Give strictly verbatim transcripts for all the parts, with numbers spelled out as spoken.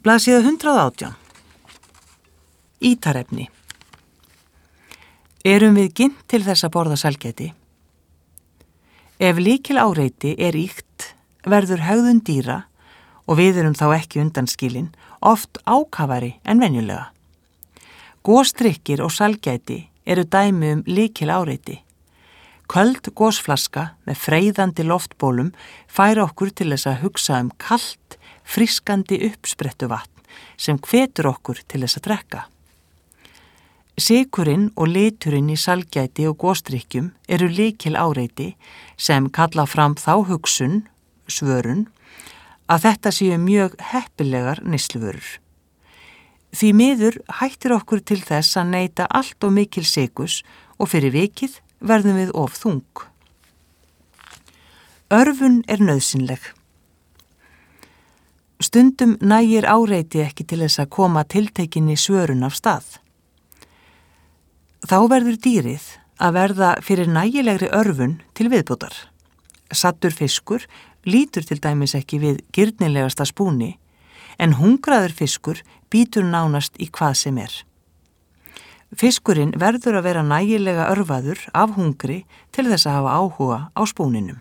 Blaðsíða hundrað og átján. Ítarefni. Erum við ginnt til þess að borða sælgæti? Ef lykil áreiti er ýkt, verður hegðun dýra, og við erum þá ekki undanskilin, oft ákafari en venjulega. Gosdrykkir og sælgæti eru dæmi um lykil áreiti. Köld gosflaska með freyðandi loftbólum fær okkur til þess að hugsa um kalt, frískandi uppsprettu vatn sem hvetur okkur til þess að drekka. Sykurinn og liturinn í sælgæti og gosdrykkjum eru lykil áreiti sem kalla fram þá hugsun, svörun, að þetta séu mjög heppilegar neysluvörur. Því miður hættir okkur til þess að neyta allt og mikil sykus og fyrir vikið verðum við of þung. Örvun er nauðsynleg. Stundum nægir áreiti ekki til þess að koma tiltekinni svörun af stað. Þá verður dýrið að verða fyrir nægilegri örvun til viðbótar. Saddur fiskur lítur til dæmis ekki við girnilegasta spúni, en hungraður fiskur bítur nánast í hvað sem er. Fiskurinn verður að vera nægilega örvaður af hungri til þess að hafa áhuga á spúninum.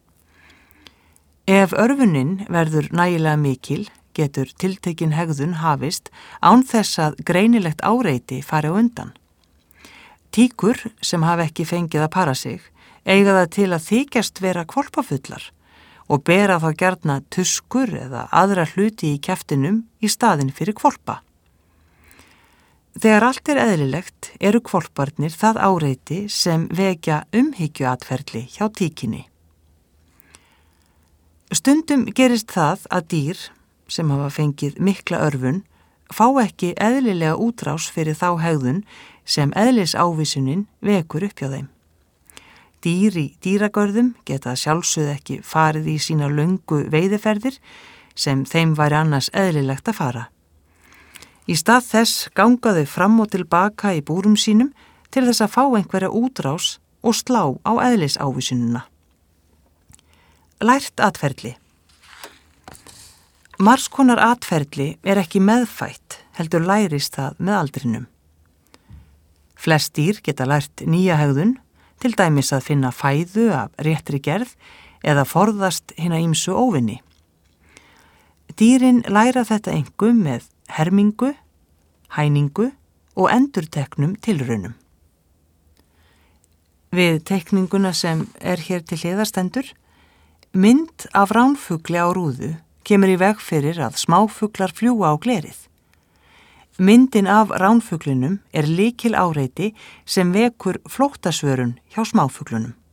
Ef örvunin verður nægilega mikil, getur tiltekin hegðun hafist án þess að greinilegt áreiti fari á undan. Tíkur sem hafa ekki fengið að para sig eiga það til að þykjast vera hvolpafullar og bera þá gjarna tuskur eða aðra hluti í kjaftinum í staðinn fyrir hvolpa. Þegar allt er eðlilegt eru hvolparnir það áreiti sem vekja umhyggjuatferli hjá tíkinni. Stundum gerist það að dýr sem hafa fengið mikla örvun fá ekki eðlilega útrás fyrir þá hegðun sem eðlisávísunin vekur upp hjá þeim. Dýr í dýragörðum geta sjálfsögð ekki farið í sína löngu veiðiferðir sem þeim væri annars eðlilegt að fara. Í stað þess ganga þau fram og tilbaka í búrum sínum til þess að fá einhverja útrás og slá á eðlisávísunina. Lært atferli. Margs konar atferli er ekki meðfætt, heldur lærist það með aldrinum. Flest dýr geta lært nýja hegðun, til dæmis að finna fæðu af réttri gerð eða forðast hina ýmsu óvinni. Dýrin læra þetta einkum með hermingu, hæningu og endurteknum tilraunum. Við teikninguna sem er hér til hliðarstendur, mynd af ránfugli á rúðu kemur í veg fyrir að smáfuglar fljúga á glerið. Myndin af ránfuglinum er lykil áreiti sem vekur flóttasvörun hjá smáfuglunum.